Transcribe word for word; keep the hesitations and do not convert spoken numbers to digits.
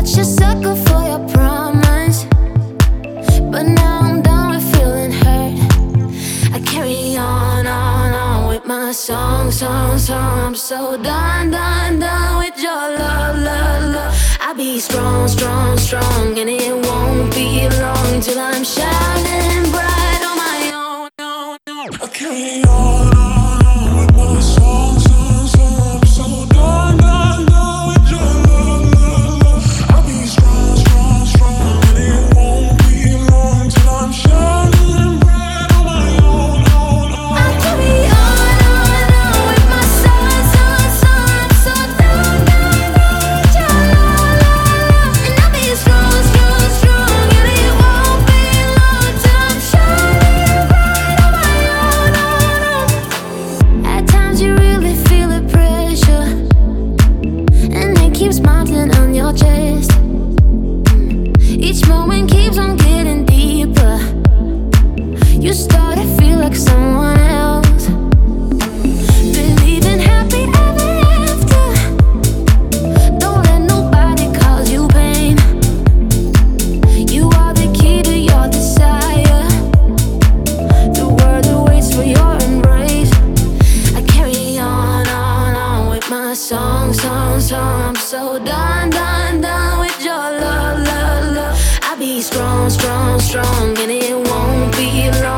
a sucker for your promise, but now I'm done with feeling hurt. I carry on, on, on with my song, song, song. I'm so done, done, done with your love, love, love. I'll be strong, strong, strong, and it won't be long till I'm shining bright on my own. No, no. I carry on, on, on with my song, song, song. I'm so done, done, done with your love, love, love. I'll be strong, strong, strong, and it won't be long till I'm shining bright on my own, own, own. I carry on, on, on with my song, song, song. I'm so done, done, done with your love, love, love. And I'll be strong, strong, strong, and it won't be long till I'm shining bright on my own, own, own. At times you really feel the pressure, and it keeps mounting on your chest. Each moment keeps on getting deeper. You start to feel like someone else. Believe in happy ever after. Don't let nobody cause you pain. You are the key to your desire. The world awaits for your embrace. I carry on, on, on with my song, song, song. I'm so done, done, done with your love, love, love. I'll be strong, strong, strong, and it won't be long